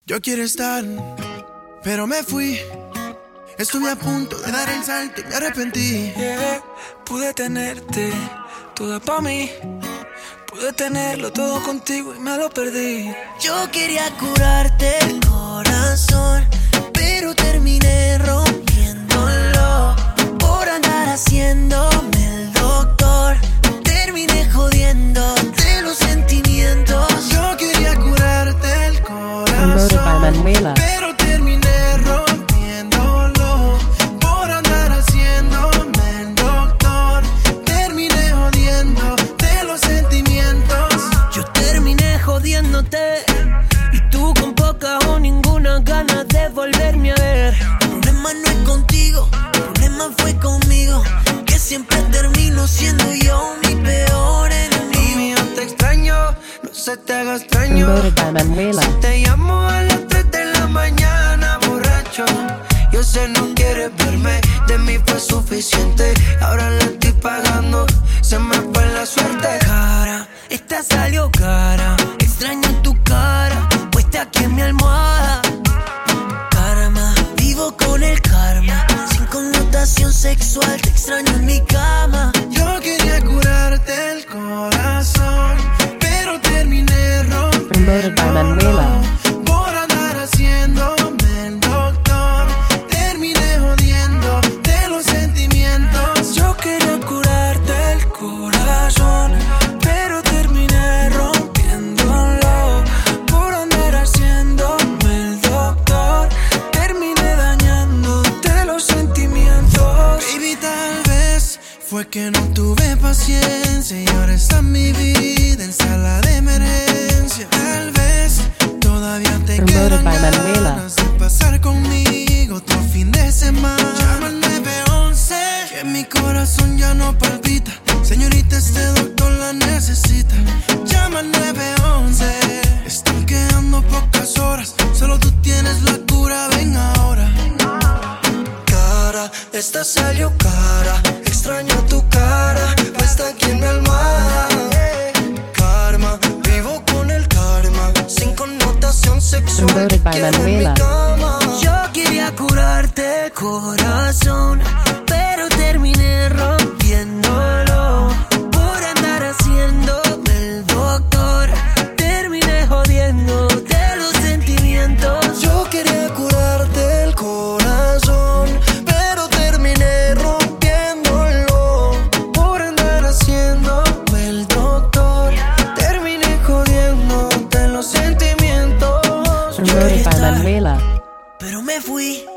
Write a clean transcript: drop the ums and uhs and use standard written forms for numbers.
Yo quiero estar, pero me fui. Estuve a punto de dar el salto y me arrepentí. Pude tenerte toda pa' mí. Pude tenerlo todo contigo y me lo perdí. Yo quería curarte el corazón, pero terminé rompiéndolo por andar haciéndome el doctor. Terminé jodiéndote los sentimientos. Yo quería curarte el corazón, pero terminé rompiéndolo por andar haciéndome el doctor. Terminé jodiéndote los sentimientos. Yo terminé jodiéndote y tú con poca o ninguna ganas de volverme a ver. El problema no es contigo, el problema fue conmigo, que siempre termino siendo yo mi peor enemigo. Mío, te extraño, no se te haga extraño. Si te llamo a las 3 de la mañana borracho, yo sé no quieres verme, de mí fue suficiente. Ahora la estoy pagando, se me fue la suerte. Cara, esta salió cara, extraño tu cara, puesta aquí en mi almohada. Karma, vivo con el karma, sin connotación sexual, te extraño en mi cama. Yo quería curarte el corazón, pero terminé rompiéndolo por andar haciéndome el doctor. Terminé jodiendo de los sentimientos. Yo quería curarte el corazón, pero terminé rompiéndolo por andar haciéndome el doctor. Terminé dañándote los sentimientos. Baby, tal vez fue que no tuve paciencia y ahora está en mi vida en sala de emergencia. Tal vez todavía te quedan ganas de pasar conmigo otro fin de semana. Llama al 911, que mi corazón ya no palpita. Señorita, este doctor la necesita. Llama al 911, están quedando pocas horas. Solo tú tienes la cura, ven ahora. Cara, esta salió cara, extraño tu cara, puesta aquí en mi almohada. Karma, vivo con el karma, sin connotación sexual, te quiero en mi cama. Yo quería curarte el corazón, pero terminé rompiéndolo por andar haciéndome el doctor. Terminé jodiéndote los sentimientos. Yo quería curarte el corazón, pero terminé rompiéndolo por andar haciéndome el doctor. Terminé jodiéndote los sentimientos. Yo quería estar, pero me fui.